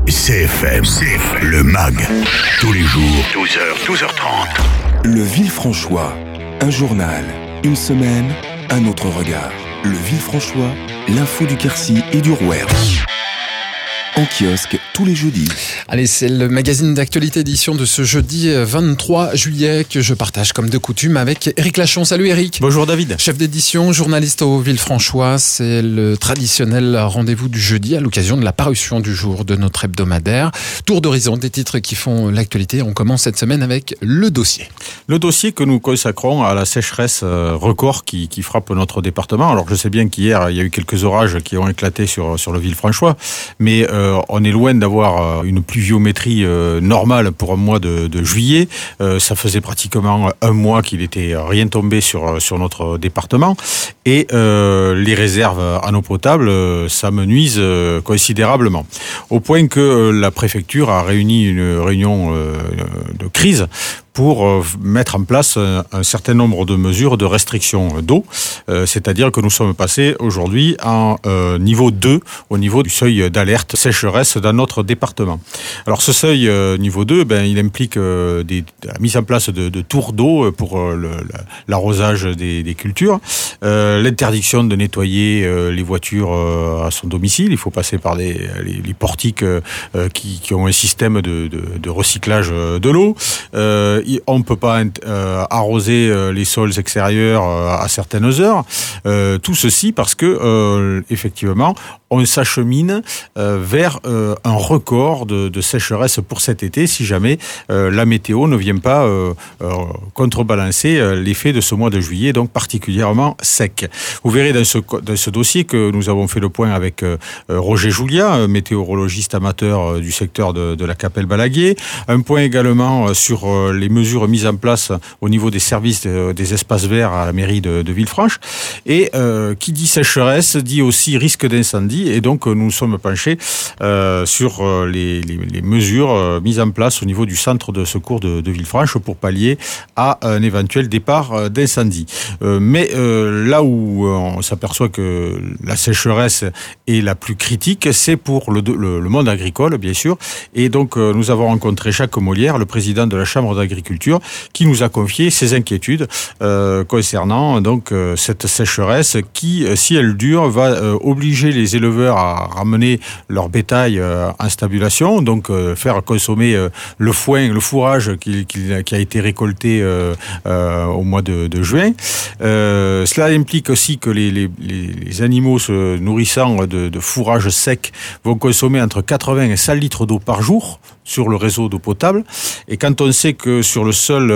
CFM, le MAG, tous les jours, 12h, 12h30. Le Villefranchois, un journal, une semaine, un autre regard. Le Villefranchois, l'info du Quercy et du Rouergue. En kiosque tous les jeudis. Allez, c'est le magazine d'actualité édition de ce jeudi 23 juillet que je partage comme de coutume avec Éric Lachon. Salut Éric. Bonjour David. Chef d'édition, journaliste au Villefranchois. C'est le traditionnel rendez-vous du jeudi à l'occasion de la parution du jour de notre hebdomadaire. Tour d'horizon des titres qui font l'actualité. On commence cette semaine avec le dossier. Le dossier que nous consacrons à la sécheresse record qui frappe notre département. Alors je sais bien qu'hier il y a eu quelques orages qui ont éclaté sur le Villefranchois, mais on est loin d'avoir une pluviométrie normale pour un mois de juillet. Ça faisait pratiquement un mois qu'il n'était rien tombé sur notre département. Et les réserves en eau potable s'amenuisent considérablement. Au point que la préfecture a réuni une réunion de crise pour mettre en place un certain nombre de mesures de restriction d'eau. C'est-à-dire que nous sommes passés aujourd'hui en niveau 2 au niveau du seuil d'alerte sécheresse dans notre département. Alors ce seuil niveau 2, il implique la mise en place de tours d'eau pour l'arrosage des cultures, l'interdiction de nettoyer les voitures à son domicile. Il faut passer par les portiques qui ont un système de recyclage de l'eau. On ne peut pas arroser les sols extérieurs à certaines heures. Tout ceci parce que, effectivement, on s'achemine vers un record de sécheresse pour cet été si jamais la météo ne vient pas contrebalancer l'effet de ce mois de juillet, donc particulièrement sec. Vous verrez dans ce dossier que nous avons fait le point avec Roger Julia, météorologiste amateur du secteur de la Capelle-Balaguier. Un point également sur les mesures mises en place au niveau des services des espaces verts à la mairie de Villefranche. Et qui dit sécheresse dit aussi risque d'incendie. Et donc nous nous sommes penchés sur les mesures mises en place au niveau du centre de secours de Villefranche pour pallier à un éventuel départ d'incendie. Mais là où on s'aperçoit que la sécheresse est la plus critique, c'est pour le monde agricole, bien sûr. Et donc nous avons rencontré Jacques Molière, le président de la Chambre d'agriculture, qui nous a confié ses inquiétudes concernant donc cette sécheresse qui, si elle dure, va obliger les éleveurs à ramener leur bétail en stabulation, donc faire consommer le foin, le fourrage qui a été récolté au mois de juin. Cela implique aussi que les animaux se nourrissant de fourrage sec vont consommer entre 80 et 100 litres d'eau par jour sur le réseau d'eau potable. Et quand on sait que sur la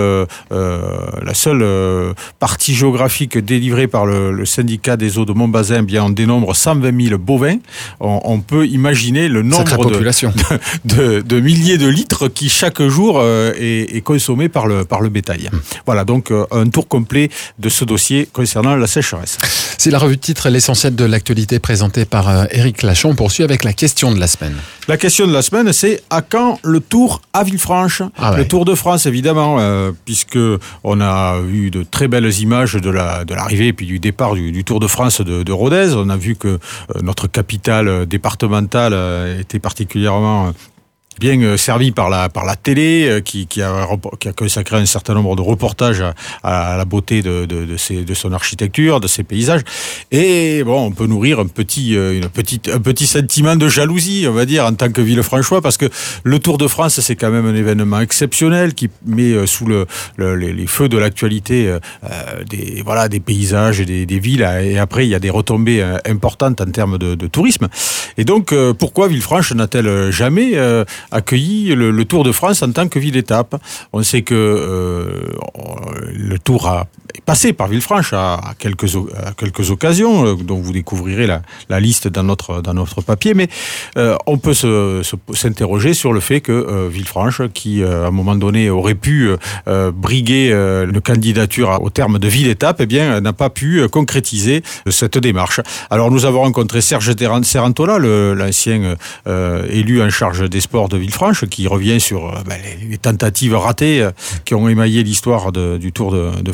seule partie géographique délivrée par le syndicat des eaux de Montbazin, on dénombre 120 000 bovins, on peut imaginer le nombre de milliers de litres qui chaque jour est consommé par le bétail. Voilà, donc un tour complet de ce dossier concernant la sécheresse. C'est la revue de titre, l'essentiel de l'actualité présentée par Éric Lachon. On poursuit avec la question de la semaine. La question de la semaine, c'est à quand le Tour à Villefranche? Le Tour de France, évidemment, puisque on a vu de très belles images de l'arrivée et puis du départ du Tour de France de Rodez. On a vu que notre capitale départementale était particulièrement bien servi par la télé qui a consacré un certain nombre de reportages à la beauté de son architecture, de ses paysages. Et bon, on peut nourrir un petit sentiment de jalousie, on va dire, en tant que Villefranchois, parce que le Tour de France, c'est quand même un événement exceptionnel qui met sous les feux de l'actualité des paysages et des villes. Et après, il y a des retombées importantes en termes de tourisme. Et donc, pourquoi Villefranche n'a-t-elle jamais accueilli le Tour de France en tant que ville-étape? On sait que le Tour est passé par Villefranche à quelques occasions, dont vous découvrirez la liste dans notre papier, mais on peut s'interroger sur le fait que Villefranche, qui à un moment donné aurait pu briguer une candidature au terme de ville-étape, n'a pas pu concrétiser cette démarche. Alors nous avons rencontré Serge Serrantola, l'ancien élu en charge des sports de Villefranche, qui revient sur les tentatives ratées qui ont émaillé l'histoire du Tour de France à Villefranche.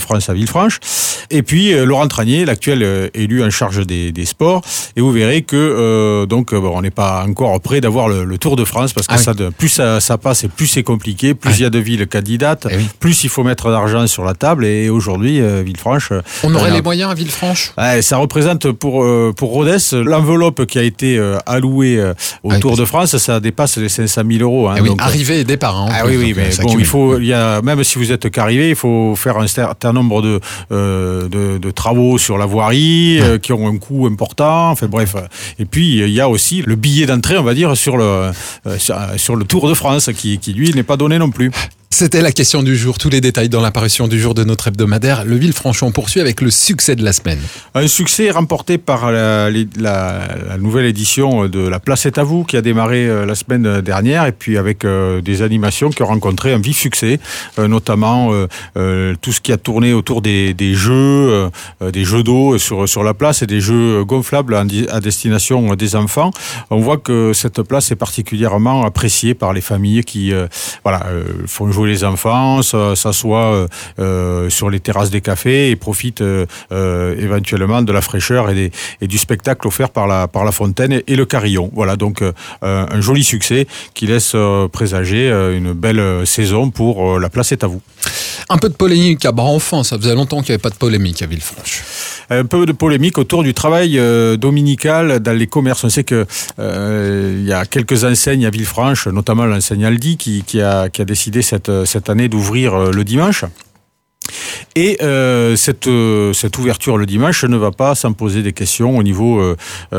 Villefranche. Et puis Laurent Tranier, l'actuel élu en charge des sports. Et vous verrez que on n'est pas encore prêt d'avoir le Tour de France parce que plus ça passe et plus c'est compliqué, plus il y a de villes candidates, plus il faut mettre d'argent sur la table. Et aujourd'hui, Villefranche... On aurait les moyens à Villefranche ? Ça représente pour Rodez, l'enveloppe qui a été allouée au Tour de France, ça dépasse les 500 000 euros. Donc, arrivée et départ. Mais bon, même si vous êtes qu'arrivé, il faut faire un certain nombre de travaux sur la voirie qui ont un coût important. Enfin bref. Et puis il y a aussi le billet d'entrée, on va dire, sur le Tour de France qui lui n'est pas donné non plus. C'était la question du jour. Tous les détails dans l'apparition du jour de notre hebdomadaire. Le Villefranchon poursuit avec le succès de la semaine. Un succès remporté par la nouvelle édition de La Place est à vous qui a démarré la semaine dernière et puis avec des animations qui ont rencontré un vif succès, notamment tout ce qui a tourné autour des jeux d'eau sur la place et des jeux gonflables à destination des enfants. On voit que cette place est particulièrement appréciée par les familles qui font jouer les enfants, s'assoient sur les terrasses des cafés et profitent éventuellement de la fraîcheur et du spectacle offert par la fontaine et le carillon. Voilà, donc un joli succès qui laisse présager une belle saison pour La Place est à vous. Un peu de polémique à Bras-Enfant, ça faisait longtemps qu'il n'y avait pas de polémique à Villefranche. Un peu de polémique autour du travail dominical dans les commerces. On sait que il y a quelques enseignes à Villefranche, notamment l'enseigne Aldi, qui a décidé cette année d'ouvrir le dimanche. Et cette ouverture le dimanche ne va pas sans poser des questions au niveau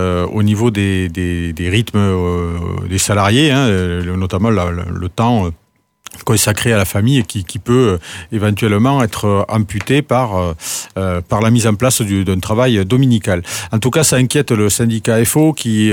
des rythmes des salariés, notamment le temps consacré à la famille qui peut éventuellement être amputé par la mise en place d'un travail dominical. En tout cas, ça inquiète le syndicat FO qui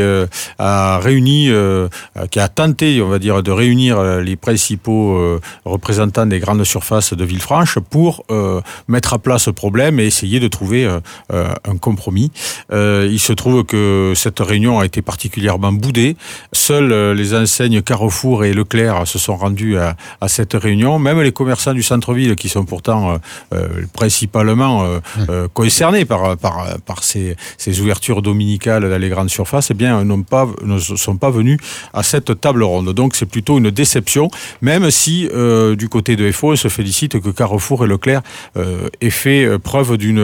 a tenté, on va dire, de réunir les principaux représentants des grandes surfaces de Villefranche pour mettre à plat ce problème et essayer de trouver un compromis. Il se trouve que cette réunion a été particulièrement boudée. Seules les enseignes Carrefour et Leclerc se sont rendues à cette réunion. Même les commerçants du centre-ville, qui sont pourtant principalement concernés par ces ouvertures dominicales dans les grandes surfaces, eh bien, ne sont pas venus à cette table ronde. Donc, c'est plutôt une déception, même si, du côté de FO, on se félicite que Carrefour et Leclerc aient fait preuve d'une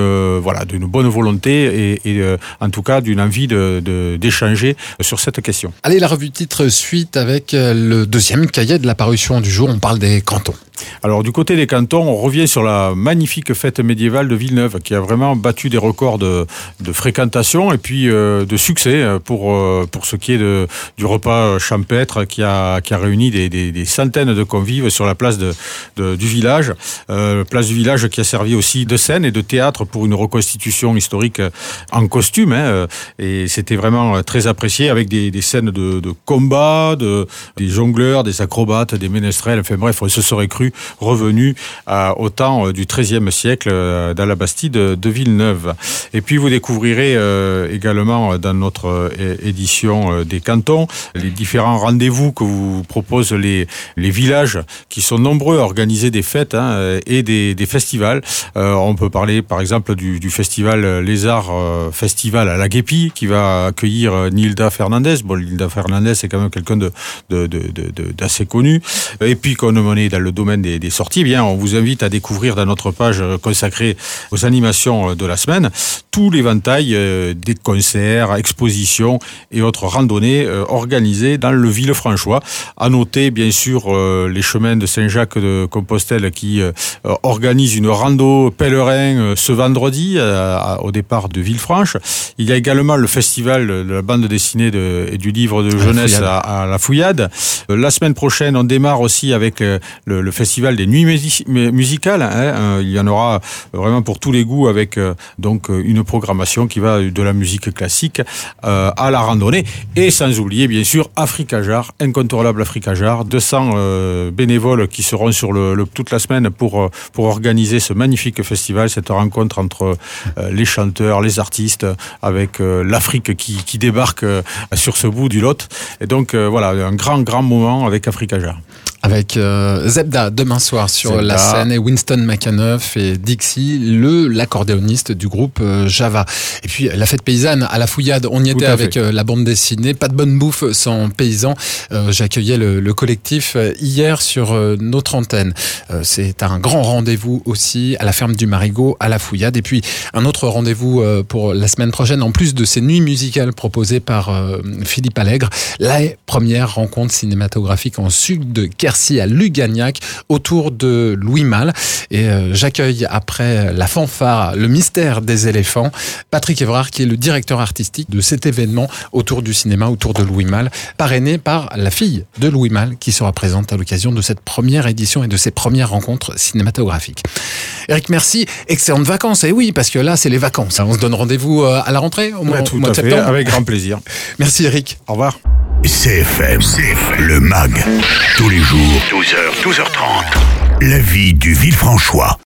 bonne volonté et en tout cas, d'une envie d'échanger sur cette question. Allez, la revue titre suite avec le deuxième cahier de la parution du jour. On parle des cantons. Alors du côté des cantons, on revient sur la magnifique fête médiévale de Villeneuve qui a vraiment battu des records de fréquentation et puis de succès pour ce qui est du repas champêtre qui a réuni des centaines de convives sur la place du village. Place du village qui a servi aussi de scène et de théâtre pour une reconstitution historique en costume. Et c'était vraiment très apprécié avec des scènes de combat, des jongleurs, des acrobates, des ménestrels. Enfin bref, on se serait cru revenu au temps du XIIIe siècle dans la Bastide de Villeneuve. Et puis vous découvrirez également dans notre édition des cantons les différents rendez-vous que vous proposent les villages qui sont nombreux à organiser des fêtes et des festivals. On peut parler par exemple du festival Les Arts Festival à la Guépie qui va accueillir Nilda Fernandez. Bon, Nilda Fernandez c'est quand même quelqu'un d'assez connu. Et puis qu'on est dans le domaine des sorties, eh bien, on vous invite à découvrir dans notre page consacrée aux animations de la semaine tout l'éventail des concerts, expositions et autres randonnées organisées dans le Villefranchois. À noter, bien sûr, les chemins de Saint-Jacques de Compostelle qui organisent une rando pèlerin ce vendredi au départ de Villefranche. Il y a également le festival de la bande dessinée et du livre de jeunesse à la Fouillade. La semaine prochaine, on démarre aussi avec le festival des nuits musicales. Il y en aura vraiment pour tous les goûts avec donc une programmation qui va de la musique classique à la randonnée. Et sans oublier, bien sûr, Africajar, incontournable Africajar, 200 bénévoles qui seront sur toute la semaine pour organiser ce magnifique festival, cette rencontre entre les chanteurs, les artistes, avec l'Afrique qui débarque sur ce bout du Lot. Et donc voilà, un grand moment avec Africajar. Avec Zebda demain soir sur la scène et Winston McAnuff et Dixie, l'accordéoniste du groupe Java. Et puis la fête paysanne à la Fouillade, on y était avec la bande dessinée. Pas de bonne bouffe sans paysans. J'accueillais le collectif hier sur notre antenne. C'est un grand rendez-vous aussi à la ferme du Marigot, à la Fouillade. Et puis un autre rendez-vous pour la semaine prochaine, en plus de ces nuits musicales proposées par Philippe Allègre, la première rencontre cinématographique en sud de Quercy à Lugagnac autour de Louis Malle. Et j'accueille après la fanfare, le mystère des éléphants, Patrick Évrard qui est le directeur artistique de cet événement autour du cinéma, autour de Louis Malle, parrainé par la fille de Louis Malle qui sera présente à l'occasion de cette première édition et de ces premières rencontres cinématographiques. Eric, merci. Excellentes vacances. Et oui, parce que là, c'est les vacances. On se donne rendez-vous à la rentrée au mois de septembre. Avec grand plaisir. Merci Eric. Au revoir. CFM, le MAG. Tous les jours, 12h, 12h30. La vie du Villefranchois.